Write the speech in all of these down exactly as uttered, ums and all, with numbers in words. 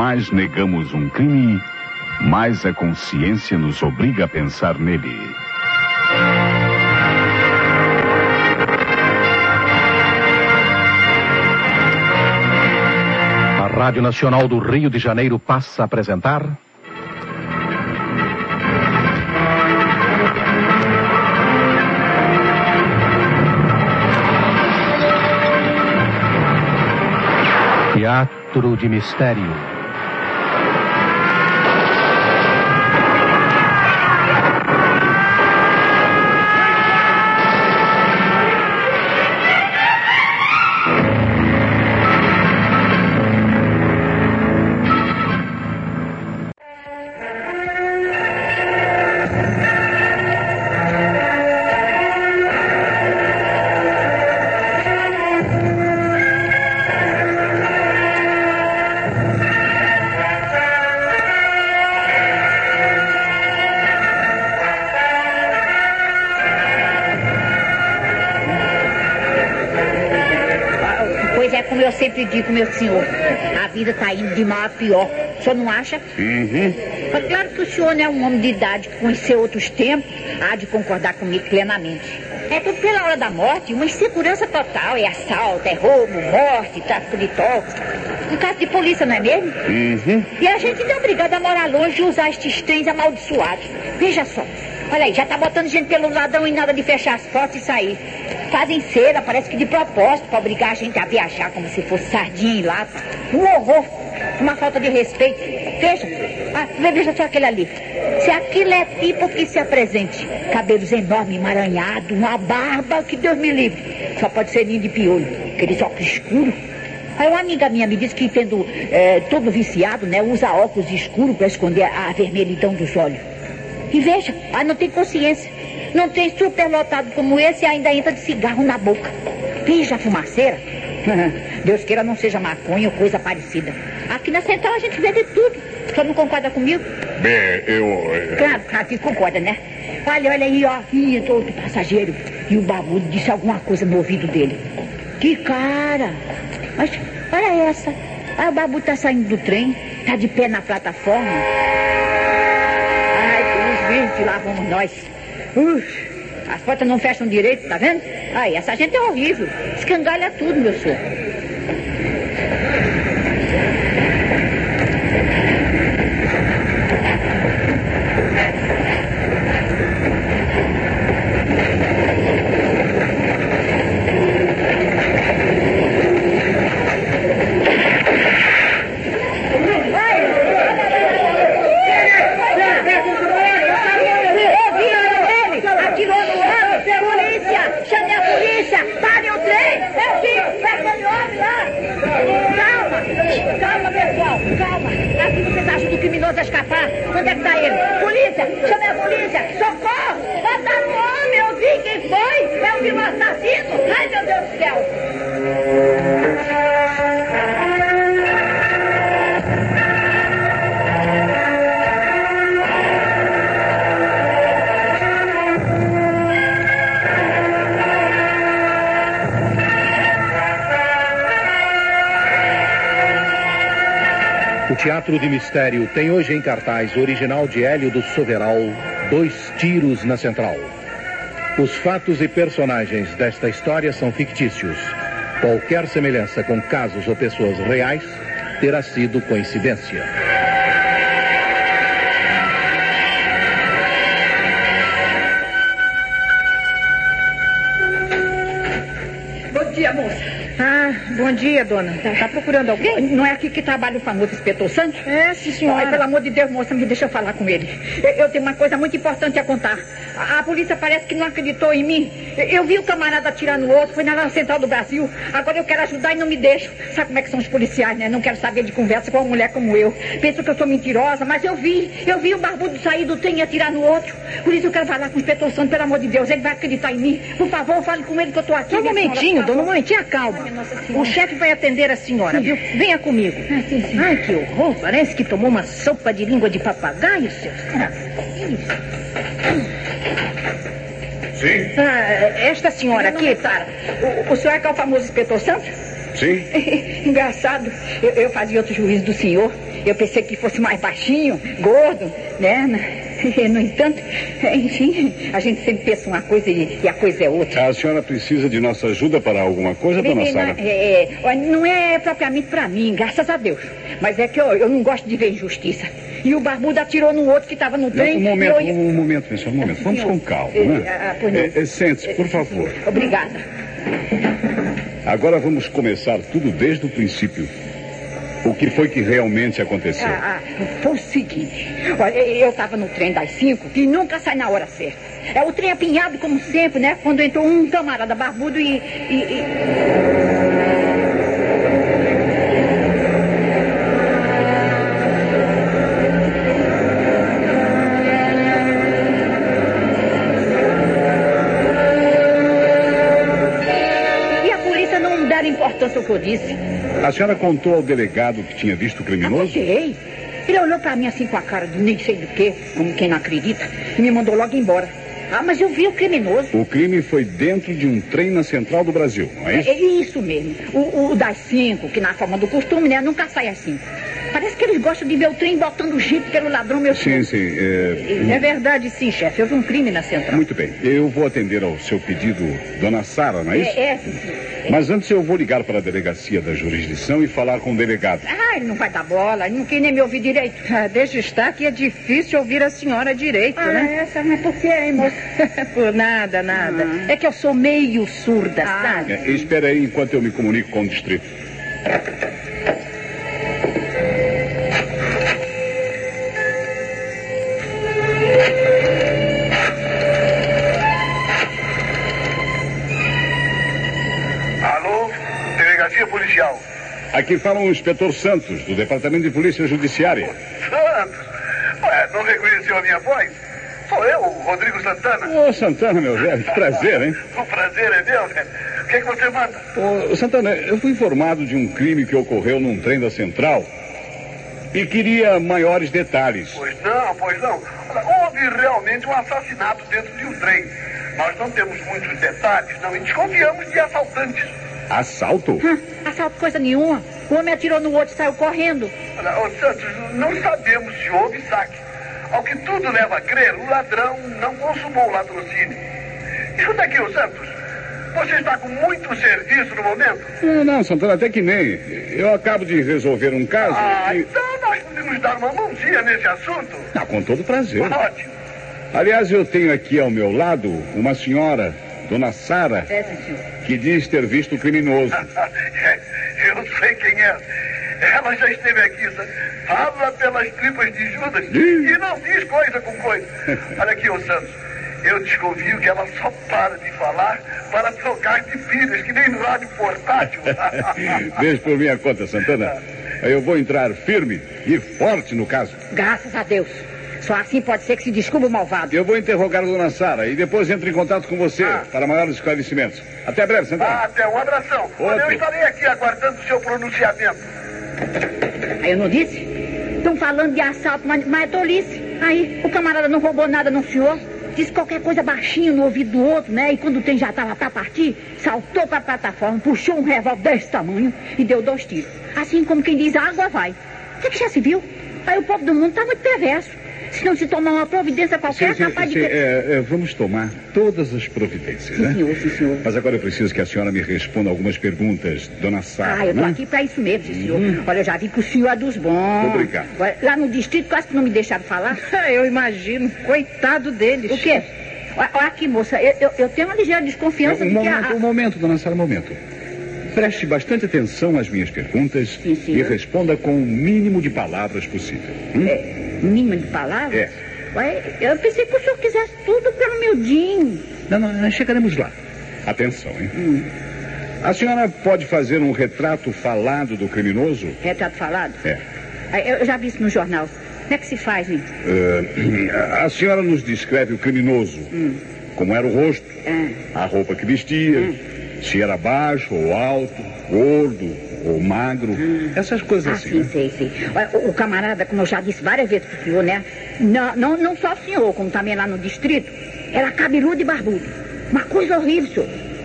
mais negamos um crime, mais a consciência nos obriga a pensar nele. A Rádio Nacional do Rio de Janeiro passa a apresentar... Teatro de Mistério. Como eu sempre digo, meu senhor, a vida está indo de mal a pior. O senhor não acha? Uhum. É claro que o senhor não é um homem de idade que conheceu outros tempos, há de concordar comigo plenamente. É tudo pela hora da morte, uma insegurança total, é assalto, é roubo, morte, tráfico de toques. Um caso de polícia, não é mesmo? Uhum. E a gente é obrigado a morar longe e usar estes trens amaldiçoados. Veja só, olha aí, já tá botando gente pelo ladrão e nada de fechar as portas e sair. Fazem cera, parece que de propósito, para obrigar a gente a viajar como se fosse sardinha em lata. Um horror, uma falta de respeito. Veja, ah, veja só aquele ali. Se aquilo é tipo que se apresente, cabelos enormes, emaranhados, uma barba, que Deus me livre. Só pode ser ninho de piolho, aqueles óculos escuros. Aí uma amiga minha me disse que, tendo é, todo viciado, né, usa óculos escuros para esconder a, a vermelhidão dos olhos. E veja, ah, não tem consciência. Não tem superlotado como esse e ainda entra de cigarro na boca. Veja a fumaceira. Deus queira não seja maconha ou coisa parecida. Aqui na central a gente vê de tudo. O senhor não concorda comigo? Bem, eu... Claro, claro que concorda, né? Olha, olha aí, ó. Ih, entrou outro passageiro. E o barbudo disse alguma coisa no ouvido dele. Que cara! Mas, olha essa. Ah, o barbudo tá saindo do trem. Tá de pé na plataforma. Ai, felizmente lá vamos nós. Uf, as portas não fecham direito, tá vendo? Ai, essa gente é horrível. Escangalha tudo, meu senhor. A escapar. Onde é que tá ele? Polícia! Chame a polícia! Socorro! Mataram um homem! Eu vi quem foi! É um vilão assassino! Ai, meu Deus do céu! O Teatro de Mistério tem hoje em cartaz o original de Hélio do Soveral, Dois Tiros na Central. Os fatos e personagens desta história são fictícios. Qualquer semelhança com casos ou pessoas reais terá sido coincidência. Bom dia, moça. Ah, bom dia, dona. Tá, tá procurando alguém? Não é aqui que trabalha o famoso inspetor Santos? É, sim, senhora. Ai, pelo amor de Deus, moça, me deixa eu falar com ele. Eu, eu tenho uma coisa muito importante a contar. A, a polícia parece que não acreditou em mim. Eu, eu vi o camarada atirar no outro, foi na Central do Brasil. Agora eu quero ajudar e não me deixo. Sabe como é que são os policiais, né? Não quero saber de conversa com uma mulher como eu. Penso que eu sou mentirosa, mas eu vi. Eu vi o barbudo sair do trem e atirar no outro. Por isso eu quero falar com o inspetor Santos, pelo amor de Deus. Ele vai acreditar em mim. Por favor, fale com ele que eu tô aqui. Só um momentinho, dona, um momentinho, calma. O chefe vai atender a senhora, viu? Venha comigo. Ah, sim, sim. Ai, que horror. Parece que tomou uma sopa de língua de papagaio, seu. Ah, Sim? Ah, esta senhora aqui, Sara. O, o senhor é que é o famoso inspetor Santos? Sim. Engraçado. Eu, eu fazia outro juízo do senhor. Eu pensei que fosse mais baixinho, gordo, né? No entanto, enfim, a gente sempre pensa uma coisa e, e a coisa é outra. A senhora precisa de nossa ajuda para alguma coisa, dona Sara? É, é, não é propriamente para mim, graças a Deus. Mas é que eu, eu não gosto de ver injustiça. E o barbudo atirou no outro que estava no trem. Um momento, eu... um momento, minha senhora, um momento. Vamos com calma, né? É, é, Sente-se, por favor. Obrigada. Agora vamos começar tudo desde o princípio. O que foi que realmente aconteceu? Ah, foi o seguinte. Olha, eu estava no trem das cinco, que nunca sai na hora certa. É o trem apinhado, como sempre, né? Quando entrou um camarada barbudo e... e, e... E a polícia não deram importância ao que eu disse. A senhora contou ao delegado que tinha visto o criminoso? Contei. Ele olhou pra mim assim com a cara de nem sei do que, como quem não acredita, e me mandou logo embora. Ah, mas eu vi o criminoso. O crime foi dentro de um trem na Central do Brasil, não é isso? É, é isso mesmo. O, o das cinco, que na forma do costume, né, nunca sai às cinco. Parece que eles gostam de ver o trem botando jipe pelo ladrão, meu Sim, senhor. sim. É... é verdade, sim, chefe. Houve um crime na Central. Muito bem. Eu vou atender ao seu pedido, dona Sara, não é isso? É, é sim, sim. Mas antes eu vou ligar para a delegacia da jurisdição e falar com o delegado. Ah, ele não vai dar bola, ele não quer nem me ouvir direito. Ah, deixa estar que é difícil ouvir a senhora direito, Ah, né? essa não é por quê, hein, moça? Por nada, nada. Ah. É que eu sou meio surda, Ah. sabe? É, espere aí enquanto eu me comunico com o distrito. Alô? Delegacia policial. Aqui fala o inspetor Santos, do Departamento de Polícia Judiciária. Santos? Ué, não reconheceu a minha voz? Sou eu, Rodrigo Santana. Ô, Santana, meu velho, que prazer, hein? O prazer é meu, né? O que, é que você manda? Ô, Santana, eu fui informado de um crime que ocorreu num trem da Central e queria maiores detalhes. Pois não, pois não. Olha, houve realmente um assassinato dentro de um trem. Nós não temos muitos detalhes, não, e desconfiamos de assaltantes. Assalto? Hum, assalto coisa nenhuma. O homem atirou no outro e saiu correndo. Olha, ô Santos, não sabemos se houve saque. Ao que tudo leva a crer, o ladrão não consumou o latrocínio. Escuta aqui, ô Santos. Você está com muito serviço no momento? Não, não, Santana, até que nem. Eu acabo de resolver um caso Ah, e... então nós podemos dar uma mãozinha nesse assunto? Ah, com todo prazer. Ótimo. Aliás, eu tenho aqui ao meu lado uma senhora, dona Sara, É, sim, senhor. que diz ter visto o criminoso. Eu sei quem é. Ela já esteve aqui, sabe? Fala pelas tripas de Judas e não diz coisa com coisa. Olha aqui, ô Santos. Eu desconfio que ela só para de falar para trocar de pilhas, que nem no rádio portátil. Deixe por minha conta, Santana. Eu vou entrar firme e forte no caso. Graças a Deus. Só assim pode ser que se descubra o malvado. Eu vou interrogar a dona Sara e depois entro em contato com você Ah. para maiores esclarecimentos. Até breve, Santana. Ah, até um abração. Olha, eu Outro. estarei aqui aguardando o seu pronunciamento. Aí eu não disse? Estão falando de assalto, mas, mas é tolice. Aí, o camarada não roubou nada no senhor. Disse qualquer coisa baixinho no ouvido do outro, né? E quando o trem já estava para partir, saltou para a plataforma, puxou um revólver desse tamanho e deu dois tiros. Assim como quem diz, a água vai. Você que já se viu? Aí o povo do mundo está muito perverso. Se não se tomar uma providência qualquer, Sim, é sim, capaz sim, de... é, é, vamos tomar todas as providências, Sim, né? senhor, sim, senhor. Mas agora eu preciso que a senhora me responda algumas perguntas, dona Sara, Ah, eu tô né? aqui pra isso mesmo, sim, senhor. Olha, eu já vi que o senhor é dos bons. Obrigado. Olha, lá no distrito quase que não me deixaram falar. Eu imagino. Coitado deles. O quê? Olha, olha aqui, moça, eu, eu, eu tenho uma ligeira desconfiança Um de que momento, a... um momento, dona Sara, um momento. Preste bastante atenção às minhas perguntas Sim, senhor. e responda com o mínimo de palavras possível. Hum? É, mínima de palavras? É. Ué, eu pensei que o senhor quisesse tudo pelo miudinho. Não, não, nós chegaremos lá. Atenção, hein? Hum. A senhora pode fazer um retrato falado do criminoso? Retrato falado? É. Ah, eu já vi isso no jornal. Como é que se faz, hein? Ah, a senhora nos descreve o criminoso. Hum. Como era o rosto, Ah, a roupa que vestia, Hum. se era baixo ou alto, gordo ou magro, essas coisas ah assim. sim, né? sei, sei. Olha, o, o camarada, como eu já disse várias vezes pro senhor, né? Não, não, não só o senhor, como também lá no distrito, era cabeludo e barbudo. Uma coisa horrível, senhor.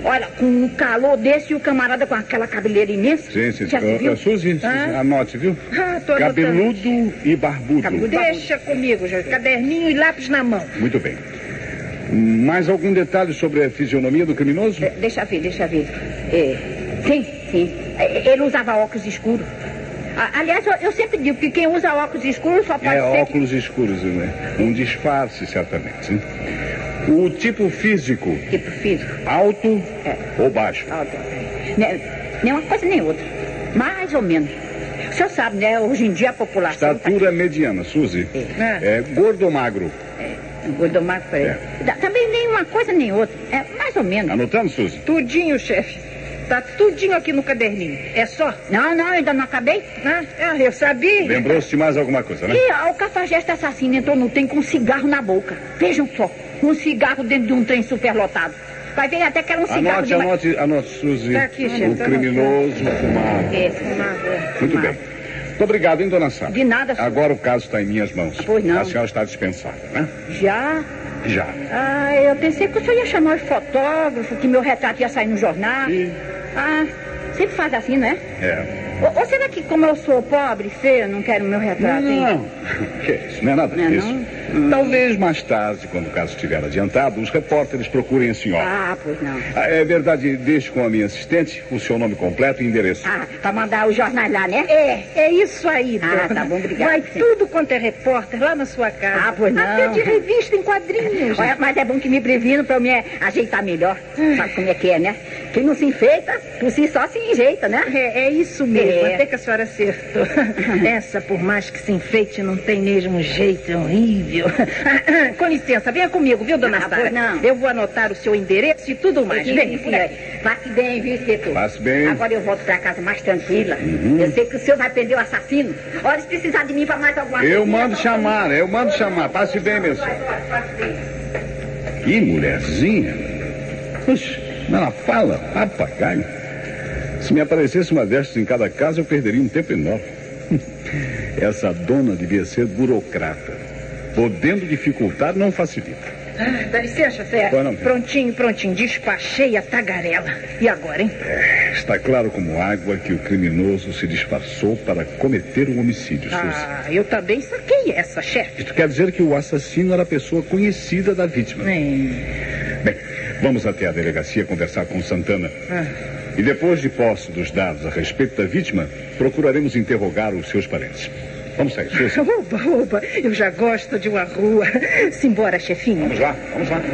Olha, com um calor desse e o camarada com aquela cabeleira imensa. Sim, sim. Já se Uh, viu? Suzy, Ah. anote, viu? Ah, tô Cabeludo e barbudo. Cabeludo. Deixa comigo, já. Caderninho e lápis na mão. Muito bem. Mais algum detalhe sobre a fisionomia do criminoso? É, deixa ver, deixa ver. É, sim, sim. É, ele usava óculos escuros. A- Aliás, eu, eu sempre digo que quem usa óculos escuros só pode É, ser... óculos escuros, né? Um disfarce, certamente. Hein? O tipo físico, Que... Tipo físico. alto É. ou baixo? Alto. Nem, nem uma coisa nem outra. Mais ou menos. O senhor sabe, né? Hoje em dia a população... Estatura mediana, Suzy. É. É, gordo ou magro? Gordomaco, por aí. É. Da- Também nem uma coisa nem outra. É mais ou menos. Anotando, Suzy? Tudinho, chefe. Tá tudinho aqui no caderninho. É só? Não, não, ainda não acabei. Ah, ah, eu sabia. Lembrou-se de mais alguma coisa, né? E ó, o cafajeste assassino entrou no trem com um cigarro na boca. Vejam só, um cigarro dentro de um trem superlotado. Vai ver até que era um cigarro Anote, de... ma- anote, anote, Suzy. Tá aqui, chefe, O tá criminoso fumava. É, fumava. Muito bem. Muito obrigado, hein, dona Sara? De nada, senhor. Agora o caso está em minhas mãos. Pois não. A senhora está dispensada, né? Já? Já. Ah, eu pensei que o senhor ia chamar os fotógrafos, que meu retrato ia sair no jornal. E... Ah, sempre faz assim, não é? É. Ou, ou será que como eu sou pobre, feio, não quero meu retrato, hein? Não, que é isso, não é nada Não é disso. não? Talvez mais tarde, quando o caso estiver adiantado, os repórteres procurem a senhora. Ah, pois não. Ah, é verdade, deixe com a minha assistente o seu nome completo e endereço. Ah, pra mandar os jornais lá, né? É, é isso aí, Ah, dona. tá bom, obrigada. Vai tudo quanto é repórter lá na sua casa. Ah, pois não. Até de revista em quadrinhos. Olha, mas é bom que me previno pra eu me ajeitar melhor. Sabe como é que é, né? Quem não se enfeita, por si só se enjeita, né? É, é isso mesmo, É. até que a senhora acertou. Essa, por mais que se enfeite, não tem mesmo jeito, é horrível. Com licença, venha comigo, viu, dona Ah, Sara? pois não. Eu vou anotar o seu endereço e tudo mais. Sim, Vem, sim, por aí. Passe bem, viu, inspetor? Passe bem. Agora eu volto pra casa mais tranquila. Eu sei que o senhor vai prender o assassino. Olha, se precisar de mim pra mais alguma coisa... Eu mando chamar, eu mando chamar. Passe bem, meu senhor. Que mulherzinha. Puxa, ela fala, papagaio. Se me aparecesse uma destas em cada casa, eu perderia um tempo enorme. Essa dona devia ser burocrata. Podendo dificultar, não facilita. Ah, dá licença, Fé. Pois não. Prontinho, prontinho. Despachei a tagarela. E agora, hein? É, está claro como água que o criminoso se disfarçou para cometer um homicídio, Suzy. Ah, eu também saquei essa, chefe. Isso quer dizer que o assassino era a pessoa conhecida da vítima. Bem, vamos até a delegacia conversar com Santana. Ah. E depois de posse dos dados a respeito da vítima, procuraremos interrogar os seus parentes. Vamos sair, Suzy. Oba, oba, eu já gosto de uma rua. Simbora, chefinho. Vamos lá, vamos lá.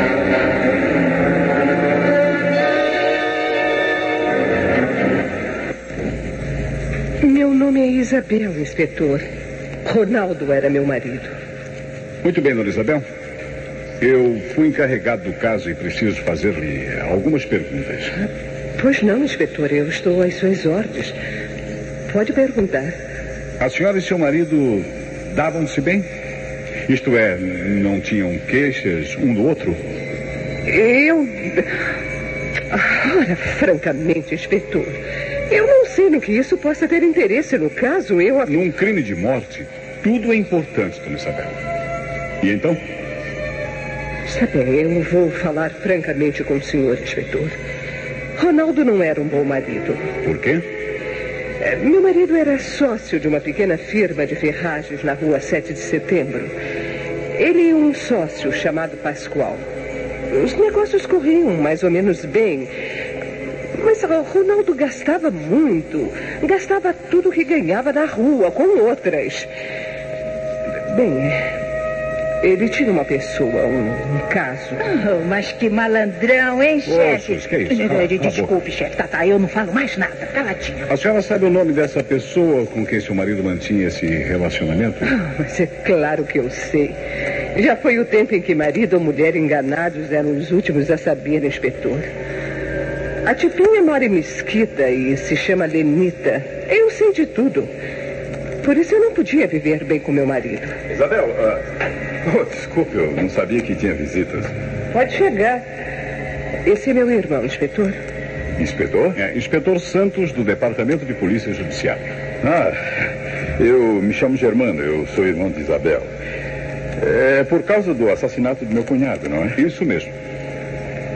Meu nome é Isabel, inspetor. Ronaldo era meu marido. Muito bem, dona Isabel. Eu fui encarregado do caso e preciso fazer-lhe algumas perguntas. Pois não, inspetor, eu estou às suas ordens. Pode perguntar. A senhora e seu marido davam-se bem? Isto é, não tinham queixas um do outro? Eu... Ora, francamente, inspetor, eu não sei no que isso possa ter interesse no caso. Eu... Num crime de morte, tudo é importante, dona Isabel. E então? Está bem, eu vou falar francamente com o senhor, inspetor. Ronaldo não era um bom marido. Por quê? É, Meu marido era sócio de uma pequena firma de ferragens na rua sete de setembro. Ele e um sócio chamado Pascoal. Os negócios corriam mais ou menos bem. Mas o Ronaldo gastava muito. Gastava tudo que ganhava na rua com outras. Bem, ele tinha uma pessoa, um, um caso. Oh, mas que malandrão, hein, chefe? Suzy, que é isso? Eh, Cala- Desculpe, chefe. Tá, tá, eu não falo mais nada. Caladinho. A senhora sabe o nome dessa pessoa com quem seu marido mantinha esse relacionamento? Ah, mas é claro que eu sei. Já foi o tempo em que marido ou mulher enganados eram os últimos a saber, inspetor. A Tipinha mora em Mesquita e se chama Lenita. Eu sei de tudo. Por isso eu não podia viver bem com meu marido. Isabel, uh, oh, desculpe, eu não sabia que tinha visitas. Pode chegar. Esse é meu irmão, inspetor. Inspetor? É, Inspetor Santos, do Departamento de Polícia Judiciária. Ah, eu me chamo Germano, eu sou irmão de Isabel. É por causa do assassinato do meu cunhado, não é? Isso mesmo.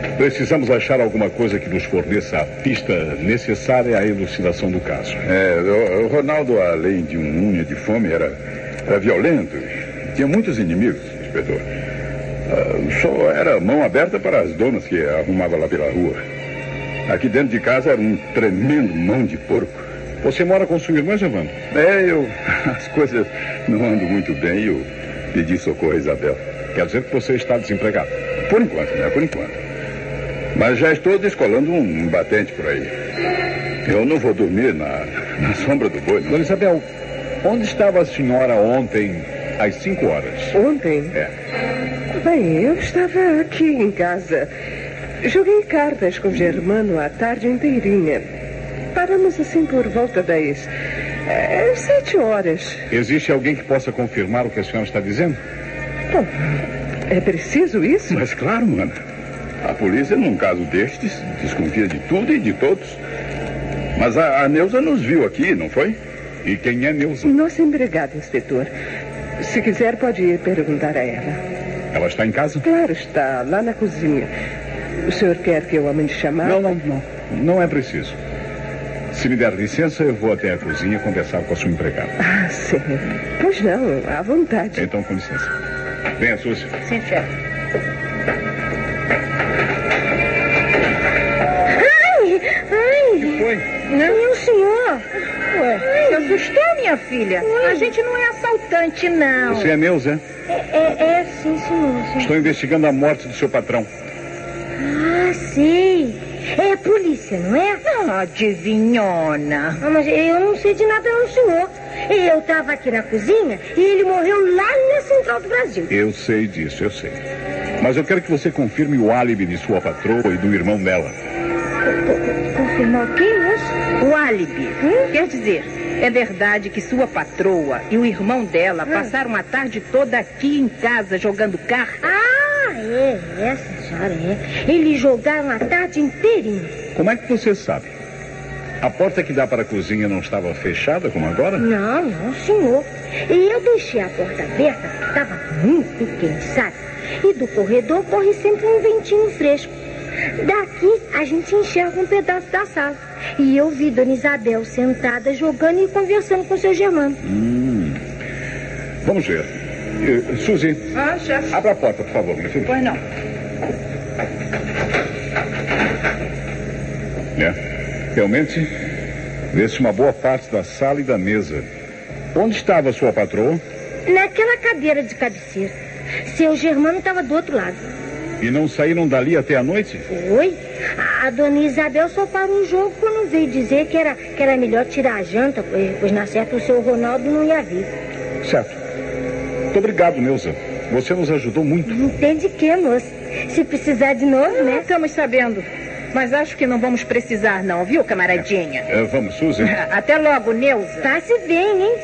Precisamos achar alguma coisa que nos forneça a pista necessária à elucidação do caso. É, o, o Ronaldo, além de um unha de fome, era, era violento. Tinha muitos inimigos, inspetor. Uh, só era mão aberta para as donas que arrumava lá pela rua. Aqui dentro de casa era um tremendo mão de porco. Você mora com sua irmã, Giovanni? É, eu... As coisas não andam muito bem e eu pedi socorro a Isabel. Quer dizer que você está desempregado? Por enquanto, né? Por enquanto. Mas já estou descolando um batente por aí. Eu não vou dormir na, na sombra do boi, não. Dona Isabel, onde estava a senhora ontem, às cinco horas? Ontem? É. Bem, eu estava aqui em casa. Joguei cartas com o Germano a tarde inteirinha. Paramos assim por volta das é, sete horas. Existe alguém que possa confirmar o que a senhora está dizendo? Bom, é preciso isso? Mas claro, mano. A polícia, num caso destes, desconfia de tudo e de todos. Mas a, a Neuza nos viu aqui, não foi? E quem é Neuza? Nossa empregada, inspetor. Se quiser, pode ir perguntar a ela. Ela está em casa? Claro, está lá na cozinha. O senhor quer que eu a mande chamar? Não, não, não. Não é preciso. Se me der licença, eu vou até a cozinha conversar com a sua empregada. Ah, sim. Pois não, à vontade. Então, com licença. Venha, Suzy. Sim, chefe. Ai, ai. O que foi? Não, senhor. Ué, se assustou, minha filha? A gente não é assaltante, não. Você é Neuza? É, é, é sim, senhor, senhor. Estou investigando a morte do seu patrão. Ah, sei. É a polícia, não é? Ah, adivinhona. Ah, mas eu não sei de nada não, senhor. Eu estava aqui na cozinha e ele morreu lá na Central do Brasil. Eu sei disso, eu sei. Mas eu quero que você confirme o álibi de sua patroa e do irmão dela. Confirmar o quê, moço? O álibi. Hum? Quer dizer, é verdade que sua patroa e o irmão dela Hum. passaram a tarde toda aqui em casa jogando cartas? Ah, é, é, senhora, é. Eles jogaram a tarde inteirinha. Como é que você sabe? A porta que dá para a cozinha não estava fechada como agora? Não, não, senhor. E eu deixei a porta aberta, estava muito quente, sabe? E do corredor corre sempre um ventinho fresco. Daqui a gente enxerga um pedaço da sala. E eu vi Dona Isabel sentada jogando e conversando com seu Germano. Hum. Vamos ver. Uh, Suzy, Ah, chefe. abra a porta, por favor, minha filha. Pois não. É. Realmente, vê-se uma boa parte da sala e da mesa. Onde estava a sua patroa? Naquela cadeira de cabeceira. Seu Germano estava do outro lado. E não saíram dali até a noite? Oi? A Dona Isabel só parou o jogo quando veio dizer que era, que era melhor tirar a janta, pois, pois na certa o seu Ronaldo não ia vir. Certo. Muito obrigado, Neuza. Você nos ajudou muito. Não tem de quê, moça. Se precisar de novo, Não né? estamos sabendo. Mas acho que não vamos precisar não, viu, camaradinha? É, vamos, Suzy. Até logo, Neuza. Passe bem, hein?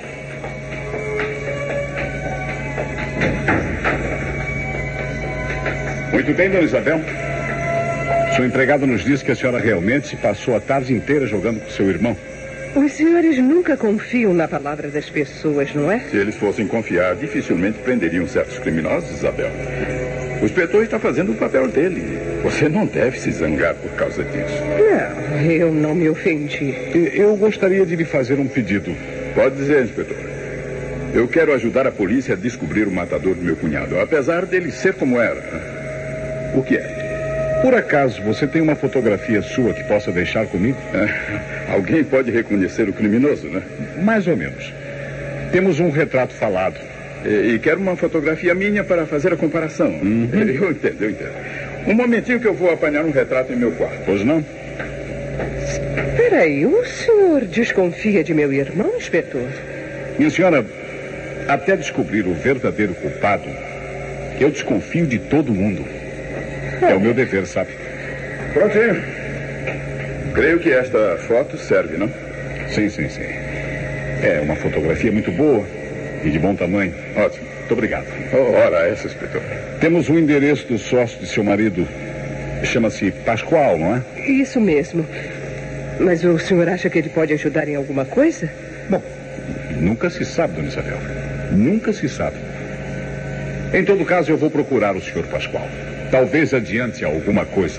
Muito bem, dona Isabel. Sua empregada nos disse que a senhora realmente passou a tarde inteira jogando com seu irmão. Os senhores nunca confiam na palavra das pessoas, não é? Se eles fossem confiar, dificilmente prenderiam certos criminosos, Isabel. O inspetor está fazendo o papel dele. Você não deve se zangar por causa disso. Não, eu não me ofendi. E- Eu gostaria de lhe fazer um pedido. Pode dizer, inspetor. Eu quero ajudar a polícia a descobrir o matador do meu cunhado, apesar dele ser como era. O que é? Por acaso, você tem uma fotografia sua que possa deixar comigo? Alguém pode reconhecer o criminoso, né? Mais ou menos. Temos um retrato falado. E, e quero uma fotografia minha para fazer a comparação. Uhum. Eu entendo, eu entendo. Um momentinho que eu vou apanhar um retrato em meu quarto. Pois não? Peraí, o senhor desconfia de meu irmão, inspetor? Minha senhora, até descobrir o verdadeiro culpado, eu desconfio de todo mundo. É o meu dever, sabe? Prontinho. Creio que esta foto serve, não? Sim, sim, sim. É uma fotografia muito boa e de bom tamanho. Ótimo. Muito obrigado. Oh, ora, essa, inspetor. Temos o endereço do sócio de seu marido. Chama-se Pascoal, não é? Isso mesmo. Mas o senhor acha que ele pode ajudar em alguma coisa? Bom, nunca se sabe, dona Isabel. Nunca se sabe. Em todo caso, eu vou procurar o senhor Pascoal. Talvez adiante alguma coisa.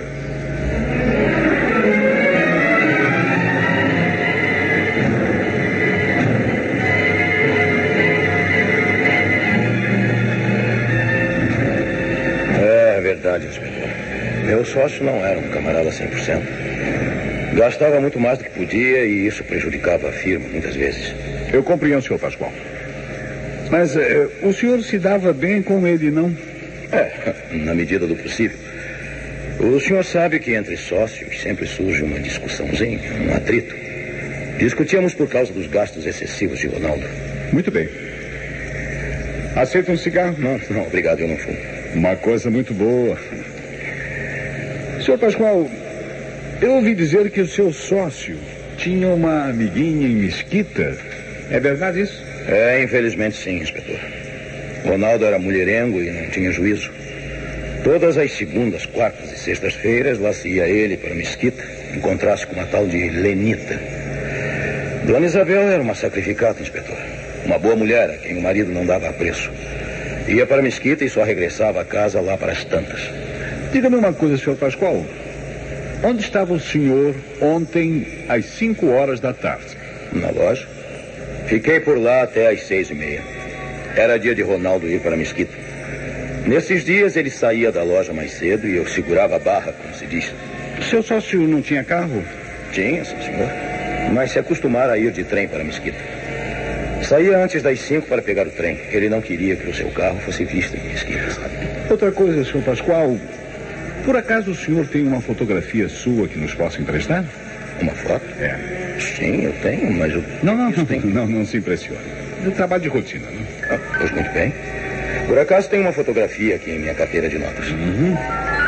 É verdade, inspetor. Meu sócio não era um camarada cem por cento. Gastava muito mais do que podia e isso prejudicava a firma muitas vezes. Eu compreendo, senhor Pascoal. Mas eh, o senhor se dava bem com ele, não? É, na medida do possível. O senhor sabe que entre sócios sempre surge uma discussãozinha, um atrito. Discutíamos por causa dos gastos excessivos de Ronaldo. Muito bem. Aceita um cigarro? Não, não, obrigado, eu não fumo. Uma coisa muito boa. Senhor Pascoal, eu ouvi dizer que o seu sócio tinha uma amiguinha em Mesquita. É verdade isso? É, infelizmente sim, inspetor. Ronaldo era mulherengo e não tinha juízo. Todas as segundas, quartas e sextas-feiras, lá se ia ele para Mesquita, encontrar-se com uma tal de Lenita. Dona Isabel era uma sacrificata, inspetor. Uma boa mulher, a quem o marido não dava apreço. Ia para Mesquita e só regressava a casa lá para as tantas. Diga-me uma coisa, senhor Pascoal. Onde estava o senhor ontem às cinco horas da tarde? Na loja. Fiquei por lá até às seis e meia. Era dia de Ronaldo ir para Mesquita. Nesses dias ele saía da loja mais cedo e eu segurava a barra, como se diz. Seu sócio não tinha carro? Tinha, sim, senhor. Mas se acostumara a ir de trem para Mesquita. Saía antes das cinco para pegar o trem. Ele não queria que o seu carro fosse visto em Mesquita, sabe? Outra coisa, senhor Pascoal. Por acaso o senhor tem uma fotografia sua que nos possa emprestar? Uma foto? É. Sim, eu tenho, mas eu... Não, não, não, não, não se impressione. É um trabalho de rotina, né? Ah, pois muito bem. Por acaso tem uma fotografia aqui em minha carteira de notas. Uhum.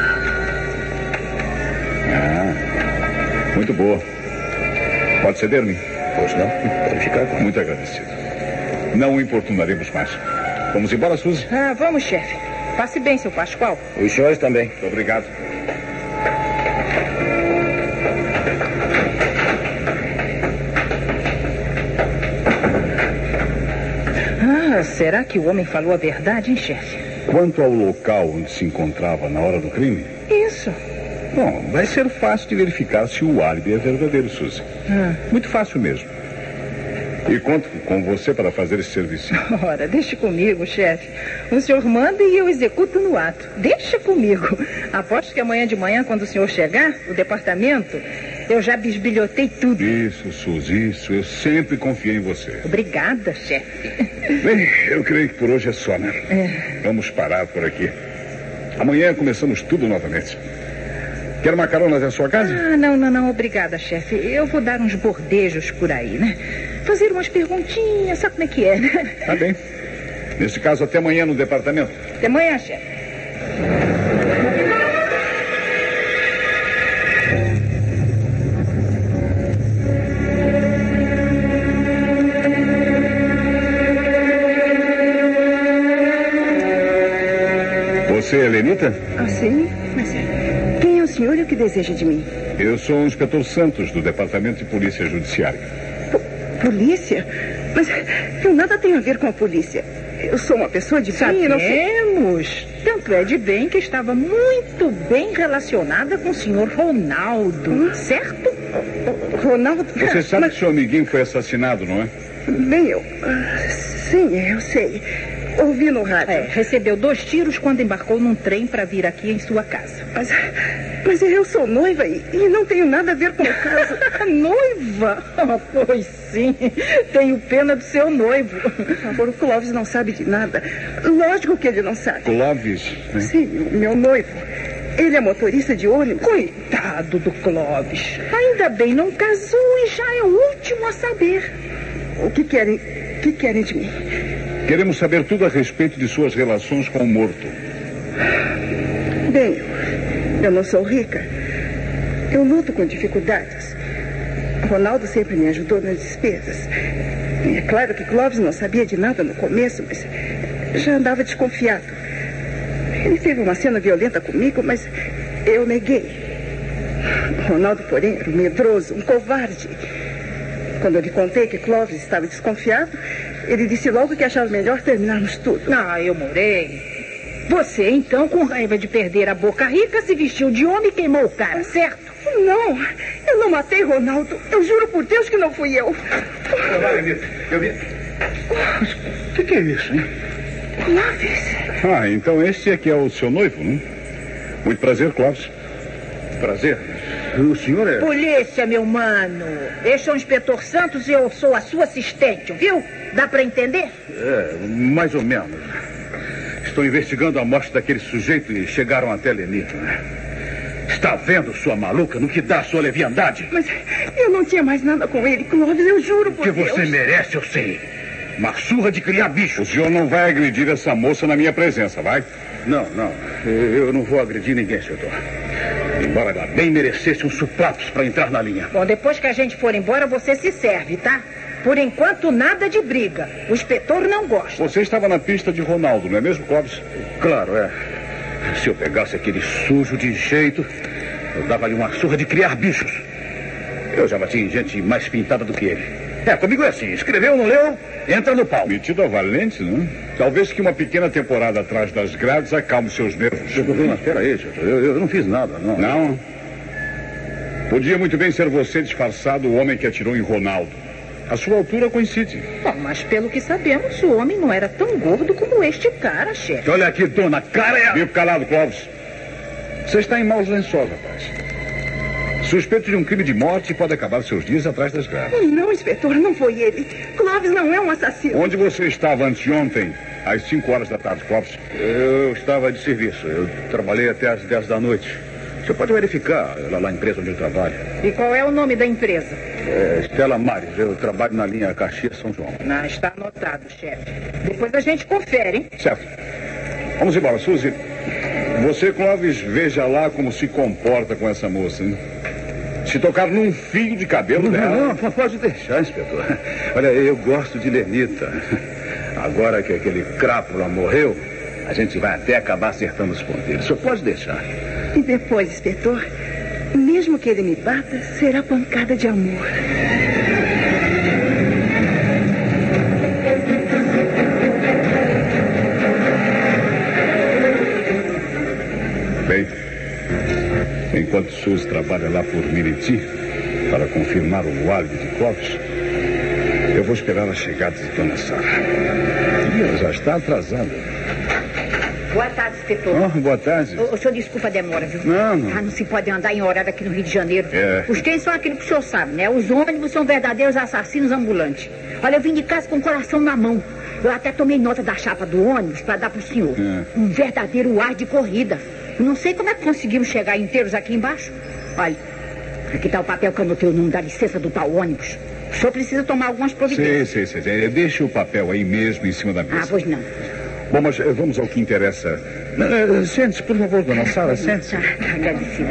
Ah, muito boa. Pode ceder-me? Pois não, pode ficar com. Muito agradecido. Não o importunaremos mais. Vamos embora, Suzy? Ah, vamos, chefe. Passe bem, seu Pascoal. Os senhores também. Muito obrigado. Ah, será que o homem falou a verdade, hein, chefe? Quanto ao local onde se encontrava na hora do crime? Isso. Bom, vai ser fácil de verificar se o álibi é verdadeiro, Suzy. Ah. Muito fácil mesmo. E conto com você para fazer esse serviço. Ora, deixe comigo, chefe. O senhor manda e eu executo no ato. Deixa comigo. Aposto que amanhã de manhã, quando o senhor chegar, o departamento, eu já bisbilhotei tudo. Isso, Suzy, isso. Eu sempre confiei em você. Obrigada, chefe. Bem, eu creio que por hoje é só, né? É. Vamos parar por aqui. Amanhã começamos tudo novamente. Quer uma carona até a sua casa? Ah, não, não, não. Obrigada, chefe. Eu vou dar uns bordejos por aí, né? Fazer umas perguntinhas, sabe como é que é, né? Tá bem. Nesse caso, até amanhã no departamento. Até amanhã, chefe. Você é Lenita? Ah, sim? Mas quem é o senhor e o que deseja de mim? Eu sou o inspetor Santos, do Departamento de Polícia Judiciária. Polícia? Mas eu nada tenho a ver com a polícia. Eu sou uma pessoa de bem e não sei... Sabemos. Tanto é de bem que estava muito bem relacionada com o senhor Ronaldo, hum? Certo? Ronaldo... Você sabe Mas... que seu amiguinho foi assassinado, não é? Bem, eu... Sim, eu sei. Ouvi no rádio. É, recebeu dois tiros quando embarcou num trem para vir aqui em sua casa. Mas, mas eu sou noiva e, e não tenho nada a ver com o caso. Noiva? Oh, pois sim. Tenho pena do seu noivo. Por favor, o Clóvis não sabe de nada. Lógico que ele não sabe. Clóvis? Né? Sim, o meu noivo. Ele é motorista de ônibus. Coitado do Clóvis. Ainda bem não casou e já é o último a saber. O que querem, o que querem de mim? Queremos saber tudo a respeito de suas relações com o morto. Bem, eu não sou rica. Eu luto com dificuldades. Ronaldo sempre me ajudou nas despesas. É claro que Clóvis não sabia de nada no começo, mas já andava desconfiado. Ele teve uma cena violenta comigo, mas eu neguei. Ronaldo, porém, era um medroso, um covarde. Quando eu lhe contei que Clóvis estava desconfiado, ele disse logo que achava melhor terminarmos tudo. Ah, eu morei. Você, então, com raiva de perder a Boca Rica, se vestiu de homem e queimou o cara, certo? Não, eu não matei Ronaldo. Eu juro por Deus que não fui eu. Eu vi. O que, que é isso, hein? Clóvis. Ah, então este aqui é o seu noivo, não? Muito prazer, Clóvis. Prazer. O senhor é... Polícia, meu mano. Este é o inspetor Santos e eu sou a sua assistente, viu? Dá pra entender? É, mais ou menos. Estou investigando a morte daquele sujeito e chegaram até Lenito, né? Está vendo, sua maluca, no que dá a sua leviandade? Mas eu não tinha mais nada com ele, Clóvis, eu juro por que Deus. Que você merece, eu sei. Uma surra de criar bichos. O senhor não vai agredir essa moça na minha presença, vai? Não, não. Eu não vou agredir ninguém, senhor. Embora ela bem merecesse uns suplapos para entrar na linha. Bom, depois que a gente for embora, você se serve, tá? Por enquanto, nada de briga. O inspetor não gosta. Você estava na pista de Ronaldo, não é mesmo, Clóvis? Claro, é. Se eu pegasse aquele sujo de jeito, eu dava-lhe uma surra de criar bichos. Eu já bati em gente mais pintada do que ele. É, comigo é assim. Escreveu, não leu? Entra no pau. Metido a valente, não? Talvez que uma pequena temporada atrás das grades acalme seus nervos. Mas peraí, eu, eu não fiz nada, não. Não? Podia muito bem ser você disfarçado o homem que atirou em Ronaldo. A sua altura coincide. Bom, mas pelo que sabemos, o homem não era tão gordo como este cara, chefe. Olha aqui, dona, cara é... Fique calado, Clóvis. Você está em maus lençóis, rapaz. Suspeito de um crime de morte e pode acabar seus dias atrás das grades. Não, inspetor, não foi ele. Clóvis não é um assassino. Onde você estava anteontem, às cinco horas da tarde, Clóvis? Eu estava de serviço. Eu trabalhei até às dez da noite. Você pode verificar lá na empresa onde eu trabalho. E qual é o nome da empresa? É Stella Maris. Eu trabalho na linha Caxias-São João. Ah, está anotado, chefe. Depois a gente confere, hein? Certo. Vamos embora, Suzy. Você, Clóvis, veja lá como se comporta com essa moça, hein? Se tocar num fio de cabelo dela... Não, não, pode deixar, inspetor. Olha, eu gosto de Lenita. Agora que aquele crápula morreu, a gente vai até acabar acertando os ponteiros. Só pode deixar. E depois, inspetor, mesmo que ele me bata, será pancada de amor. Bem, enquanto Suzy trabalha lá por Miriti para confirmar o álibi de Clóvis, eu vou esperar a chegada de Dona Sara. E ela já está atrasada. Boa tarde, inspetor. Oh, boa tarde. O, o senhor desculpa a demora, viu? Não, não. Ah, não se pode andar em horário aqui no Rio de Janeiro. É. Os trens são aquilo que o senhor sabe, né? Os ônibus são verdadeiros assassinos ambulantes. Olha, eu vim de casa com o coração na mão. Eu até tomei nota da chapa do ônibus para dar pro senhor. É. Um verdadeiro ar de corrida. Não sei como é que conseguimos chegar inteiros aqui embaixo. Olha, aqui tá o papel que eu anotei o número da licença do tal ônibus. O senhor precisa tomar algumas providências. Sei, sei, sei. Deixa o papel aí mesmo em cima da mesa. Ah, pois não. Bom, mas vamos ao que interessa. Sente-se, por favor, dona Sara, sente-se. Ah, agradecido.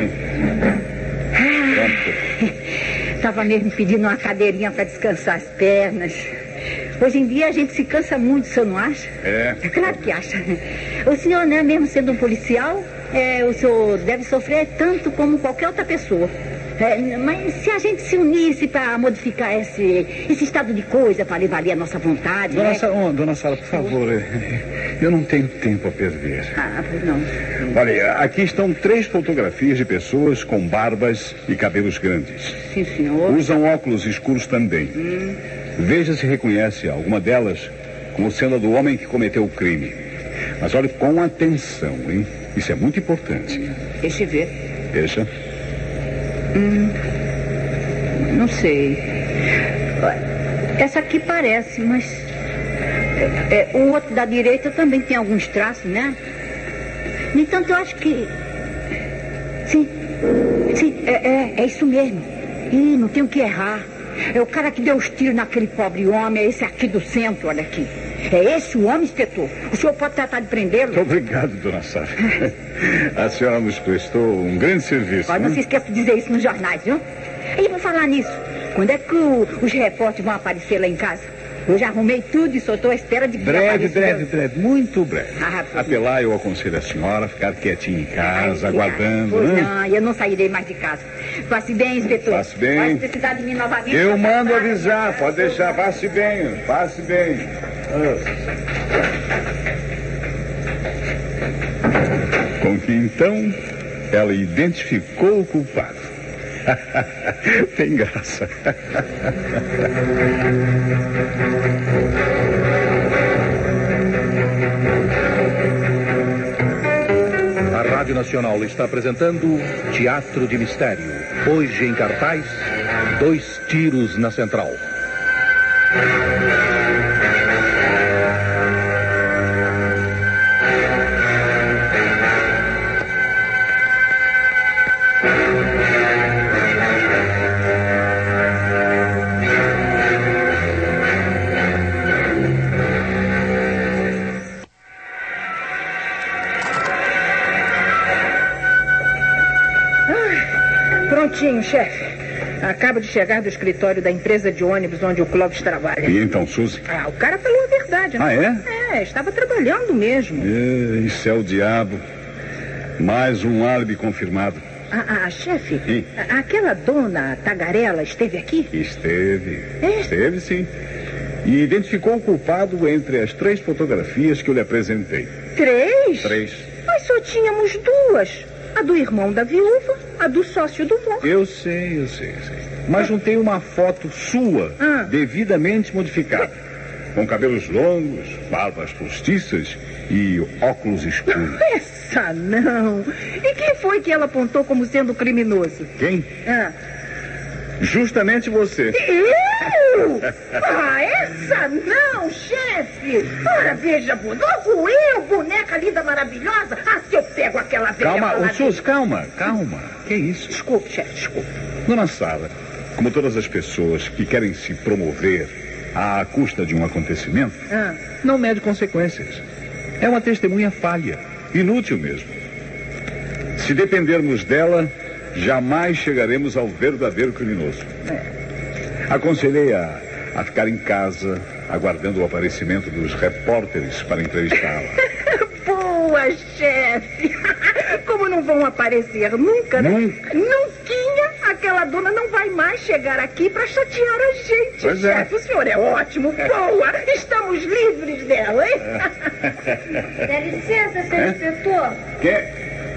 Ah, ah, tava mesmo pedindo uma cadeirinha para descansar as pernas. Hoje em dia a gente se cansa muito, o senhor não acha? É. É claro que acha. O senhor, né, mesmo sendo um policial, é, o senhor deve sofrer tanto como qualquer outra pessoa. É, mas se a gente se unisse para modificar esse, esse estado de coisa, para levar ali a nossa vontade... Dona, né? Sara, oh, dona Sara, por favor, eu não tenho tempo a perder. Ah, pois não. Olha, aqui estão três fotografias de pessoas com barbas e cabelos grandes. Sim, senhor. Usam óculos escuros também. Hum. Veja se reconhece alguma delas como sendo a do homem que cometeu o crime. Mas olhe com atenção, hein? Isso é muito importante. Deixa eu ver. Deixa. Hum, não sei. Essa aqui parece, mas... É, é, o outro da direita também tem alguns traços, né? No entanto, eu acho que... Sim, sim, é, é, é isso mesmo. Ih, não tem o que errar. É o cara que deu os tiros naquele pobre homem, é esse aqui do centro, olha aqui. É esse o homem, inspetor. O senhor pode tratar de prendê-lo? Obrigado, dona Sara. A senhora nos prestou um grande serviço. Olha, né? não se esqueça de dizer isso nos jornais, viu? E vou falar nisso. Quando é que o, os repórteres vão aparecer lá em casa? Eu já arrumei tudo e só estou à espera de que Breve, apareça breve, meu... breve. Muito breve. Ah, pois Até lá eu aconselho a senhora a ficar quietinha em casa, Ai, aguardando, pois né? não, eu não sairei mais de casa. Passe bem, inspetor. Passe bem. Vai precisar de mim novamente. Eu pra mando passar. avisar, pode deixar. Passe bem, passe bem. Ah. Com que então ela identificou o culpado. Tem graça. A Rádio Nacional está apresentando Teatro de Mistério. Hoje em cartaz, Dois Tiros na Central. Prontinho, chefe. Acabo de chegar do escritório da empresa de ônibus onde o Clóvis trabalha. E então, Suzy? Ah, o cara falou a verdade, né? Ah, é? É, estava trabalhando mesmo. É, isso é o diabo. Mais um álibi confirmado. Ah, ah chefe, Sim. a- aquela dona Tagarela esteve aqui? Esteve. É? Esteve, sim. E identificou o culpado entre as três fotografias que eu lhe apresentei. Três? Três. Nós só tínhamos duas. A do irmão da viúva, a do sócio do morto. Eu sei, eu sei, eu sei. Mas juntei uma foto sua, Ah. devidamente modificada. Com cabelos longos, barbas postiças e óculos escuros. Essa não. E quem foi que ela apontou como sendo criminoso? Quem? Ah. Justamente você. Eu? Ah, essa não, chefe. Ora, veja, logo eu, boneca linda, maravilhosa. Ah, se eu pego aquela velha... Calma, ô faladinha. Sus, calma, calma. Que isso? Desculpe, chefe, desculpe. Dona Sara, como todas as pessoas que querem se promover à custa de um acontecimento, Ah. não mede consequências. É uma testemunha falha, inútil mesmo. Se dependermos dela, jamais chegaremos ao verdadeiro criminoso. Aconselhei a, a ficar em casa, aguardando o aparecimento dos repórteres para entrevistá-la. Boa, chefe. Como não vão aparecer nunca, né? Nunca. Nunquinha, aquela dona não vai mais chegar aqui para chatear a gente, Pois é. chefe. O senhor é ótimo. Boa. Estamos livres dela, hein? Dá licença, seu É? inspetor. Que?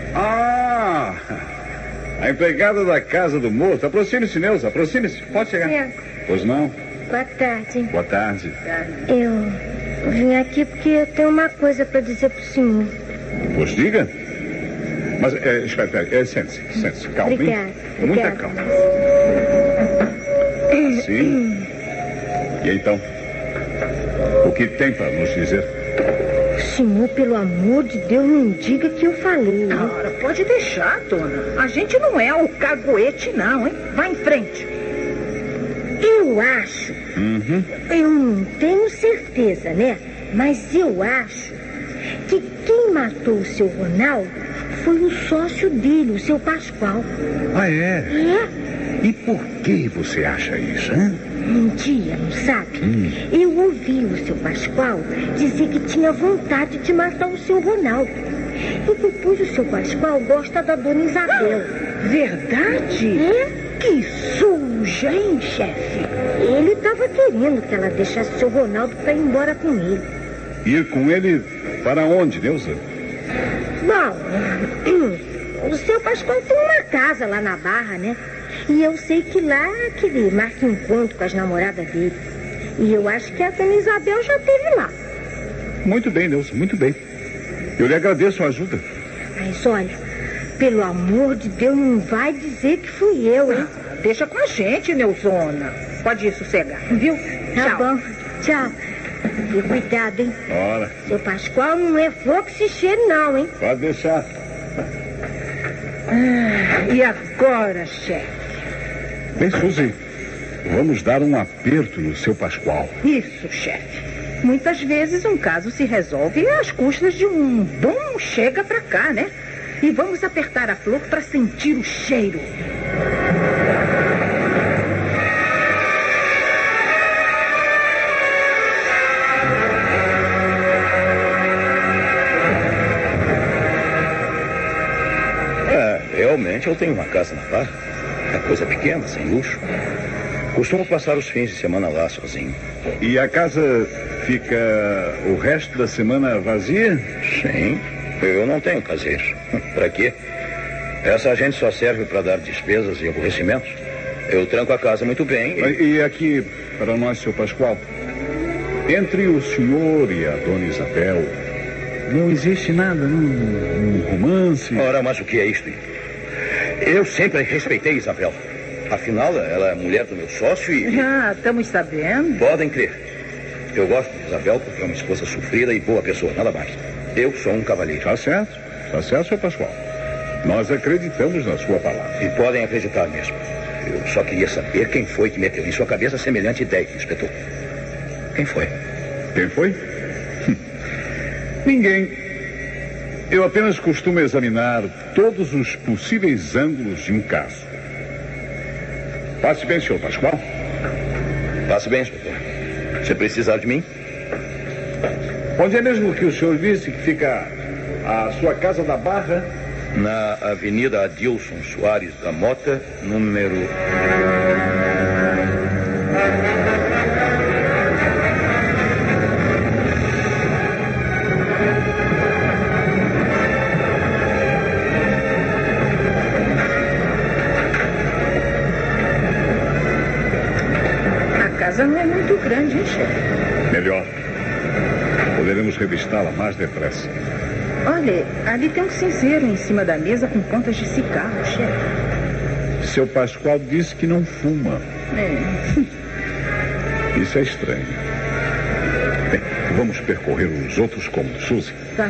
Ah! A empregada da casa do morto. Aproxime-se, Neuza, aproxime-se. Pode chegar. Licença. Pois não. Boa tarde. Boa tarde. Eu vim aqui porque eu tenho uma coisa para dizer pro senhor. Pois diga. Mas, é, espera, espera. É, sente-se, sente-se. Calma, hein? Obrigada. Muita Obrigada. calma. Sim. E então? O que tem para nos dizer? Senhor, pelo amor de Deus, não diga que eu falei. Ora, pode deixar, dona. A gente não é o caguete, não, hein? Vai em frente. Eu acho, Uhum. eu não tenho certeza, né? Mas eu acho que quem matou o seu Ronaldo foi o sócio dele, o seu Pascoal. Ah, é? É? E por que você acha isso, hein? Um dia, não sabe? Hum. Eu ouvi o seu Pascoal dizer que tinha vontade de matar o seu Ronaldo. E depois o seu Pascoal gosta da dona Isabel. Verdade? É? Que suja, hein, chefe? Ele estava querendo que ela deixasse o seu Ronaldo para ir embora com ele. Ir com ele para onde, Neuza? Bom, o seu Pascoal tem uma casa lá na Barra, né? E eu sei que lá que ele marca encontro com as namoradas dele. E eu acho que a dona Isabel já esteve lá. Muito bem, Neuza, muito bem. Eu lhe agradeço a ajuda. Mas olha, pelo amor de Deus, não vai dizer que fui eu, hein? Deixa com a gente, Neuzona. Pode ir sossegar, viu? Tá Tchau. bom, tchau. E cuidado, hein? Ora, Seu Pascoal não é flor que se cheire, não, hein? pode deixar. E agora, chefe? Bem, Suzy, vamos dar um aperto no seu Pascoal. Isso, chefe. Muitas vezes um caso se resolve às custas de um bom chega pra cá, né? E vamos apertar a flor para sentir o cheiro. É, realmente eu tenho uma casa na Barra. É coisa pequena, sem luxo. Costumo passar os fins de semana lá sozinho. E a casa fica o resto da semana vazia? Sim. Eu não tenho caseiros. Para quê? Essa gente só serve para dar despesas e aborrecimentos. Eu tranco a casa muito bem. E, e aqui, para nós, seu Pascoal, entre o senhor e a dona Isabel, não existe nada, não? Um romance? Ora, mas o que é isto? Eu sempre respeitei Isabel. Afinal, ela é mulher do meu sócio e... Ah, estamos sabendo. Podem crer. Eu gosto de Isabel porque é uma esposa sofrida e boa pessoa, nada mais. Eu sou um cavalheiro. Tá certo, tá certo, seu Pascoal. Nós acreditamos na sua palavra. E podem acreditar mesmo. Eu só queria saber quem foi que meteu em sua cabeça semelhante ideia, inspetor. Quem foi? Quem foi? Ninguém. Eu apenas costumo examinar todos os possíveis ângulos de um caso. Passe bem, senhor Pascoal. Passe bem, inspetor. Se precisar de mim. Onde é mesmo que o senhor disse que fica a sua casa da Barra? Na Avenida Adilson Soares da Mota, número... A casa não é muito grande, hein, chefe? Melhor. Poderemos revistá-la mais depressa. Olha, ali tem um cinzeiro em cima da mesa com pontas de cigarro, chefe. Seu Pascoal disse que não fuma. É. Isso é estranho. Bem, vamos percorrer os outros cômodos, Suzy. Tá.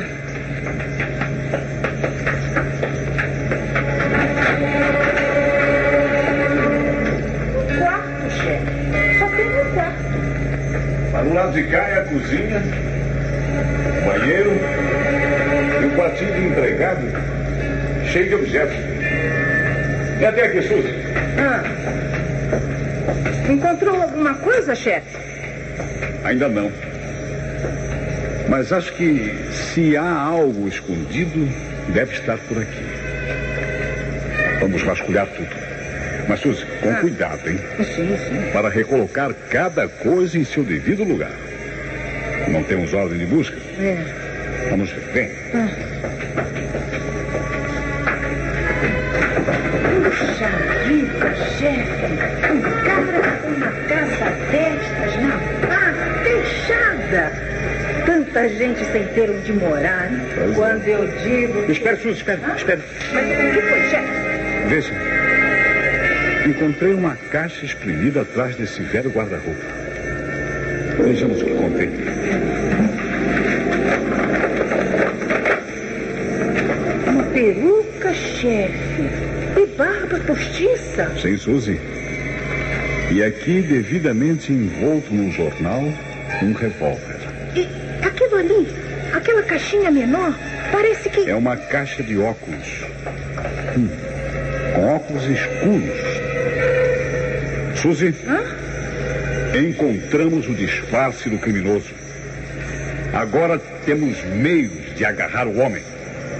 O quarto, chefe. Só tem um quarto. Para o lado de cá é a cozinha, o banheiro e o quartinho de empregado, cheio de objetos. E até aqui, Suzy. Ah. Encontrou alguma coisa, chefe? Ainda não. Mas acho que se há algo escondido, deve estar por aqui. Vamos vasculhar tudo. Mas, Suzy, com ah. cuidado, hein? Sim, sim. Para recolocar cada coisa em seu devido lugar. Não temos ordem de busca? É. Vamos ver. Vem. Ah. Puxa vida, chefe. Um cara com uma casa destas na barra fechada. Tanta gente sem ter onde morar. Né? Quando eu digo... Espere, Suzy, espere, ah? espere. Mas o que foi, chefe? Veja. Encontrei uma caixa espremida atrás desse velho guarda-roupa. Vejamos o que contém. Uma peruca, chefe. E barba postiça. Sim, Suzy. E aqui, devidamente envolto num jornal, um revólver. E aquilo ali, aquela caixinha menor, parece que... É uma caixa de óculos. Hum. Com óculos escuros. Suzy, Hã? encontramos o disfarce do criminoso. Agora temos meios de agarrar o homem.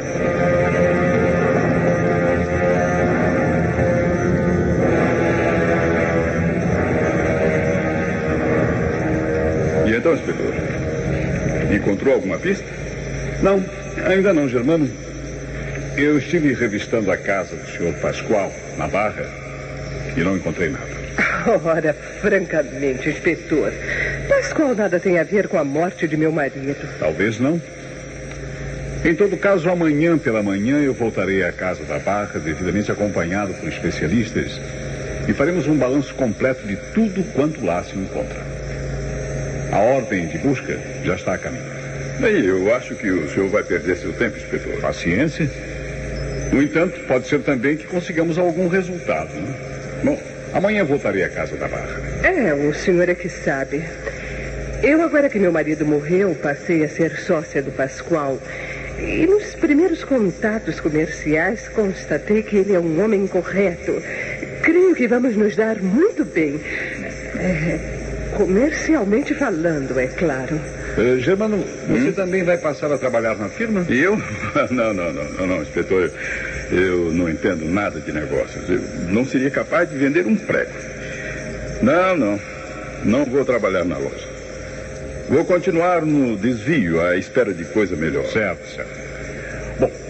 E então, inspetor? Encontrou alguma pista? Não, ainda não, Germano. Eu estive revistando a casa do senhor Pascoal, na Barra, e não encontrei nada. Ora, francamente, inspetor, Pascoal nada tem a ver com a morte de meu marido. Talvez não. Em todo caso, amanhã pela manhã eu voltarei à casa da Barra, devidamente acompanhado por especialistas, e faremos um balanço completo de tudo quanto lá se encontra. A ordem de busca já está a caminho. Bem, eu acho que o senhor vai perder seu tempo, inspetor. Paciência. No entanto, pode ser também que consigamos algum resultado, né? Bom, amanhã voltarei à casa da Barra. É, o senhor é que sabe. Eu, agora que meu marido morreu, passei a ser sócia do Pascoal. E nos primeiros contatos comerciais, constatei que ele é um homem correto. Creio que vamos nos dar muito bem. É, comercialmente falando, é claro. Uh, Germano, você hum? também vai passar a trabalhar na firma? E eu? Não, não, não, não, não, inspetor. Eu não entendo nada de negócios. Eu não seria capaz de vender um prego. Não, não. Não vou trabalhar na loja. Vou continuar no desvio, à espera de coisa melhor. Certo, certo.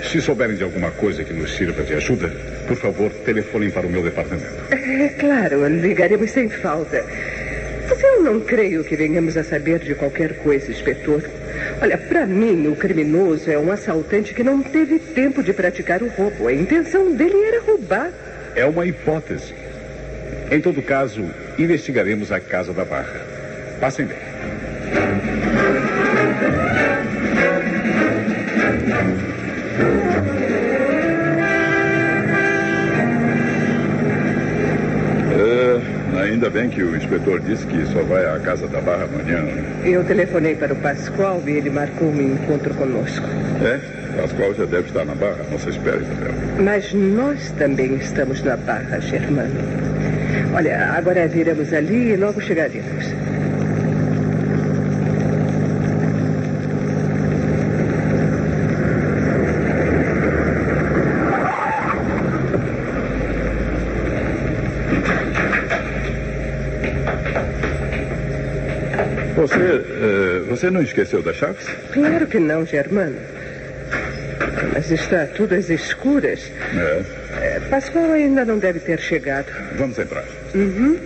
Se souberem de alguma coisa que nos sirva de ajuda, por favor, telefonem para o meu departamento. É claro, ligaremos sem falta. Mas eu não creio que venhamos a saber de qualquer coisa, inspetor. Olha, para mim, o criminoso é um assaltante que não teve tempo de praticar o roubo. A intenção dele era roubar. É uma hipótese. Em todo caso, investigaremos a Casa da Barra. Passem bem. Uh, ainda bem que o inspetor disse que só vai à Casa da Barra amanhã. Eu telefonei para o Pascoal e ele marcou um encontro conosco. É? Pascoal já deve estar na Barra. Não se espere, Isabel. Mas nós também estamos na Barra, Germano. Olha, agora viramos ali e logo chegaremos. Você, uh, você não esqueceu das chaves? Claro que não, Germano. Mas está tudo às escuras. É. É, Pascoal ainda não deve ter chegado. Vamos entrar. Uhum.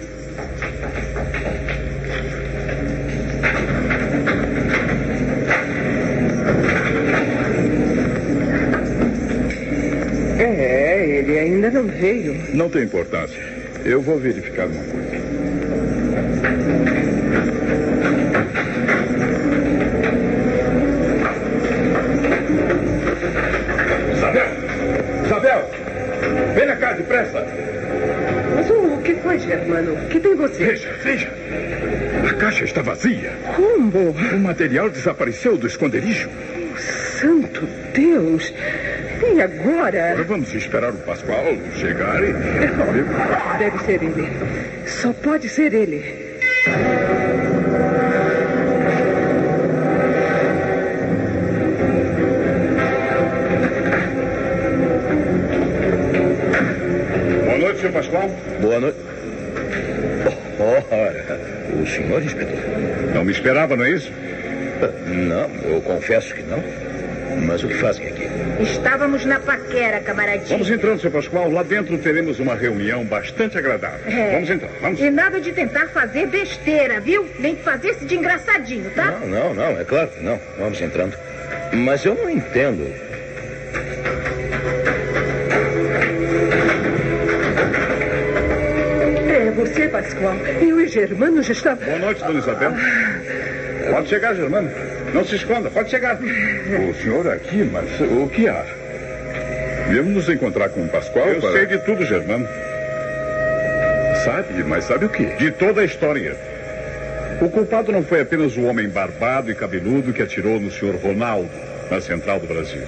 É, ele ainda não veio. Não tem importância. Eu vou verificar uma coisa. Venha cá, depressa. Mas o que foi, Germano? O que tem você? Veja, veja. A caixa está vazia. Como? O material desapareceu do esconderijo. Oh, santo Deus. E agora? Agora vamos esperar o Pascoal chegar e... Deve ser ele. Só pode ser ele. senhor Pascoal? Boa noite. Ora, o senhor, inspetor? Não me esperava, não é isso? Não, eu confesso que não. Mas o que fazem aqui? Estávamos na paquera, camaradinho. Vamos entrando, senhor Pascoal. Lá dentro teremos uma reunião bastante agradável. É. Vamos entrar, vamos. E nada de tentar fazer besteira, viu? Nem de fazer-se de engraçadinho, tá? Não, não, não, é claro que não. Vamos entrando. Mas eu não entendo. Você, Pascoal, e o Germano já está... Boa noite, dona Isabel. Pode chegar, Germano. Não se esconda, pode chegar. O senhor aqui, mas o que há? Viemos nos encontrar com o Pascoal Eu para... sei de tudo, Germano. Sabe, mas sabe o quê? De toda a história. O culpado não foi apenas o homem barbado e cabeludo que atirou no senhor Ronaldo, na Central do Brasil.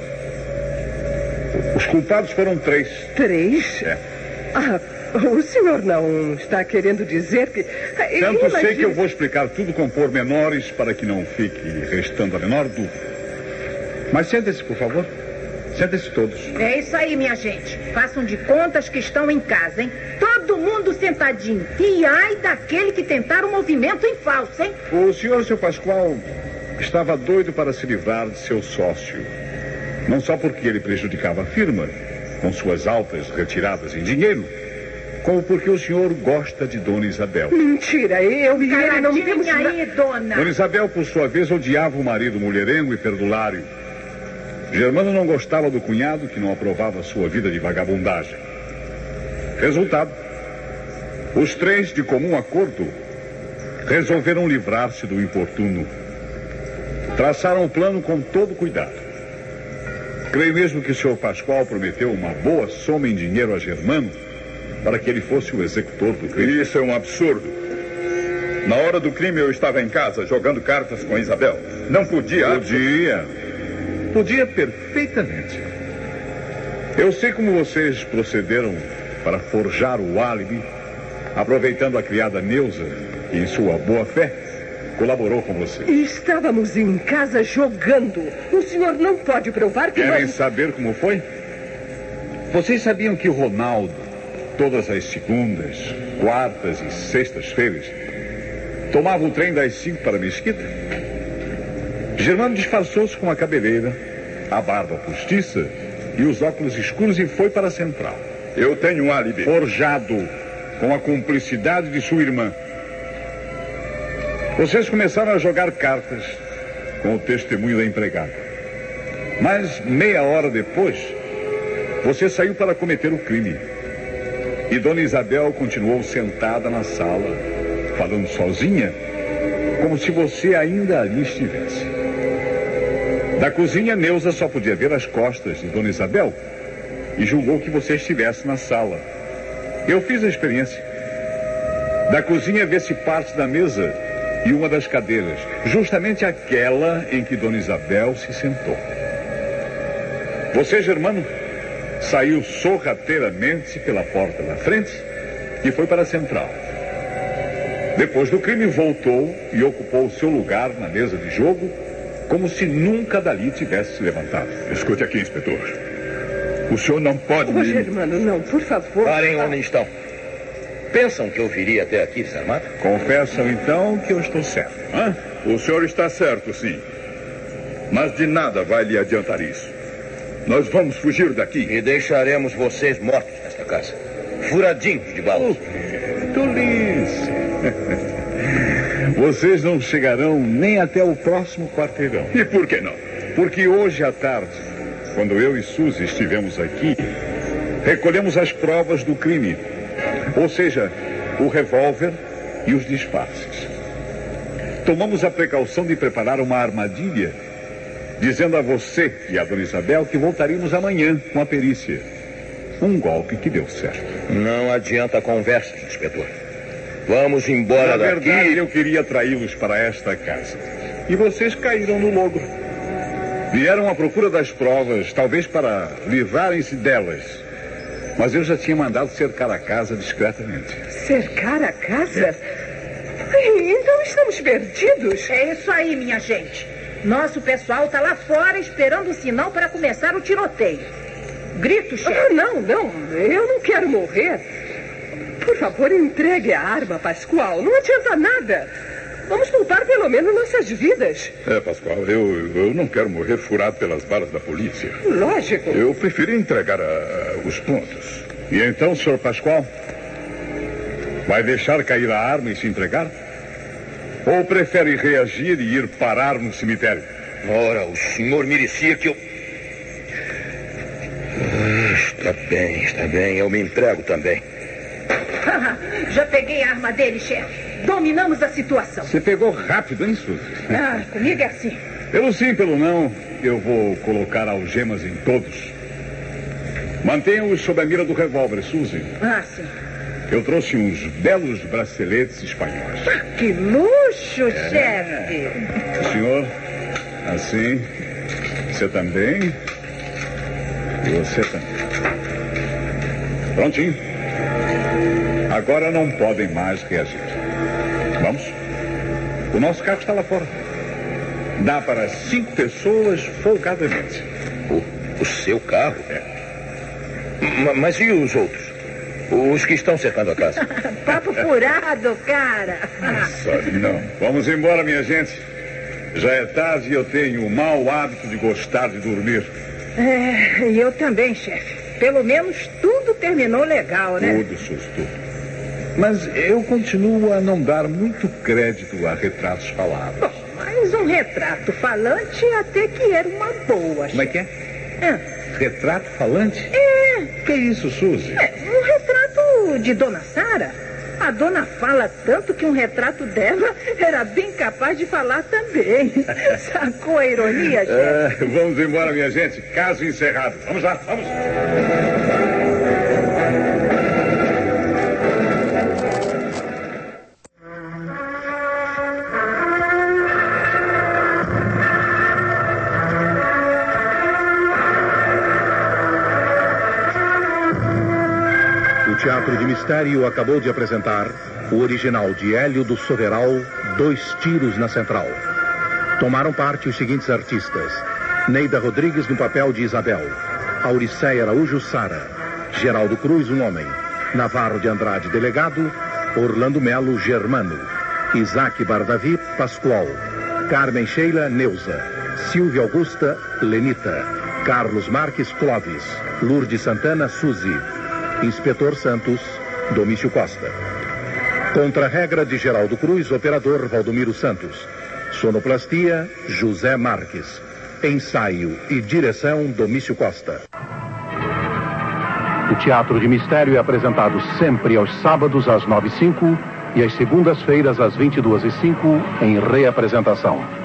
Os culpados foram três. Três? É. Ah... O senhor não está querendo dizer que... Tanto Imagina... sei que eu vou explicar tudo com pormenores para que não fique restando a menor dúvida. Mas sentem-se, por favor. Sentem-se todos. É isso aí, minha gente. Façam de contas que estão em casa, hein? Todo mundo sentadinho. E ai daquele que tentar o movimento em falso, hein? O senhor, seu Pascoal, estava doido para se livrar de seu sócio. Não só porque ele prejudicava a firma, com suas altas retiradas em dinheiro, como porque o senhor gosta de Dona Isabel. Mentira, eu e ele não temos... aí, dona. Dona Isabel, por sua vez, odiava o marido mulherengo e perdulário. Germano não gostava do cunhado, que não aprovava sua vida de vagabundagem. Resultado, os três, de comum acordo, resolveram livrar-se do importuno. Traçaram o plano com todo cuidado. Creio mesmo que o senhor Pascoal prometeu uma boa soma em dinheiro a Germano para que ele fosse o executor do crime. Isso é um absurdo. Na hora do crime eu estava em casa jogando cartas com a Isabel. Não podia... Podia. Podia perfeitamente. Eu sei como vocês procederam para forjar o álibi, aproveitando a criada Neuza, que em sua boa fé colaborou com você. Estávamos em casa jogando. O senhor não pode provar que Querem nós... saber como foi? Vocês sabiam que o Ronaldo, todas as segundas, quartas e sextas-feiras, tomava o trem das cinco para a Mesquita? Germano disfarçou-se com a cabeleira, a barba postiça e os óculos escuros e foi para a central. Eu tenho um álibi. Forjado com a cumplicidade de sua irmã. Vocês começaram a jogar cartas com o testemunho da empregada. Mas meia hora depois, você saiu para cometer o crime. E Dona Isabel continuou sentada na sala, falando sozinha, como se você ainda ali estivesse. Da cozinha, Neuza só podia ver as costas de Dona Isabel e julgou que você estivesse na sala. Eu fiz a experiência. Da cozinha, vê-se parte da mesa e uma das cadeiras, justamente aquela em que Dona Isabel se sentou. Você, Germano, saiu sorrateiramente pela porta da frente e foi para a central. Depois do crime, voltou e ocupou o seu lugar na mesa de jogo, como se nunca dali tivesse se levantado. Escute aqui, inspetor. O senhor não pode... Ô, Germano, não, por favor. Parem onde estão. Pensam que eu viria até aqui desarmado? Confessam, então, que eu estou certo. Hã? O senhor está certo, sim. Mas de nada vai lhe adiantar isso. Nós vamos fugir daqui. E deixaremos vocês mortos nesta casa. Furadinhos de balas. Oh, tolice. Vocês não chegarão nem até o próximo quarteirão. E por que não? Porque hoje à tarde, quando eu e Suzy estivemos aqui, recolhemos as provas do crime. Ou seja, o revólver e os disfarces. Tomamos a precaução de preparar uma armadilha, dizendo a você e a Dona Isabel que voltaríamos amanhã com a perícia. Um golpe que deu certo. Não adianta conversa, inspetor. Vamos embora daqui. Na verdade, daqui. eu queria atraí-los para esta casa. E vocês caíram no logro. Vieram à procura das provas, talvez para livrarem-se delas. Mas eu já tinha mandado cercar a casa discretamente. Cercar a casa? Então estamos perdidos. É isso aí, minha gente. Nosso pessoal está lá fora esperando o sinal para começar o tiroteio. Grito, chefe. Ah, não, não. Eu não quero morrer. Por favor, entregue a arma, Pascoal. Não adianta nada. Vamos poupar pelo menos nossas vidas. É, Pascoal, eu, eu não quero morrer furado pelas balas da polícia. Lógico. Eu preferi entregar a, a, os pontos. E então, senhor Pascoal, vai deixar cair a arma e se entregar? Ou prefere reagir e ir parar no cemitério? Ora, o senhor merecia que eu... Está bem, está bem. Eu me entrego também. Já peguei a arma dele, chefe. Dominamos a situação. Você pegou rápido, hein, Suzy? Ah, comigo é assim. Pelo sim, pelo não, eu vou colocar algemas em todos. Mantenham-os sob a mira do revólver, Suzy. Ah, sim. Eu trouxe uns belos braceletes espanhóis. Ah, que luxo, é. chefe. O senhor, assim. Você também. E você também. Prontinho. Agora não podem mais reagir. Vamos? O nosso carro está lá fora. Dá para cinco pessoas folgadamente. O, o seu carro? É. M- mas e os outros? Os que estão cercando a casa? Papo furado, cara. Sabe, não. Vamos embora, minha gente. Já é tarde e eu tenho o mau hábito de gostar de dormir. É, e eu também, chefe. Pelo menos tudo terminou legal, né? Tudo, Suzy, tudo. Mas eu continuo a não dar muito crédito a retratos falados. Bom, mas um retrato falante até que era uma boa. Como é que é? é? Retrato falante? É. Que isso, Suzy? É, um retrato de Dona Sara. A dona fala tanto que um retrato dela era bem capaz de falar também. Sacou a ironia, chefe? É, vamos embora, minha gente. Caso encerrado. Vamos lá, vamos. O Teatro de Mistério acabou de apresentar o original de Hélio do Soveral, Dois Tiros na Central. Tomaram parte os seguintes artistas: Neida Rodrigues no papel de Isabel, Auriceia Araújo Sara, Geraldo Cruz, um homem, Navarro de Andrade, delegado, Orlando Melo, Germano, Isaac Bardavi, Pascoal, Carmen Sheila, Neuza, Silvia Augusta, Lenita, Carlos Marques, Clóvis. Lourdes Santana, Suzy. Inspetor Santos, Domício Costa. Contra-regra de Geraldo Cruz, operador Valdomiro Santos. Sonoplastia, José Marques. Ensaio e direção, Domício Costa. O Teatro de Mistério é apresentado sempre aos sábados às nove e cinco e às segundas-feiras às vinte e duas e cinco em reapresentação.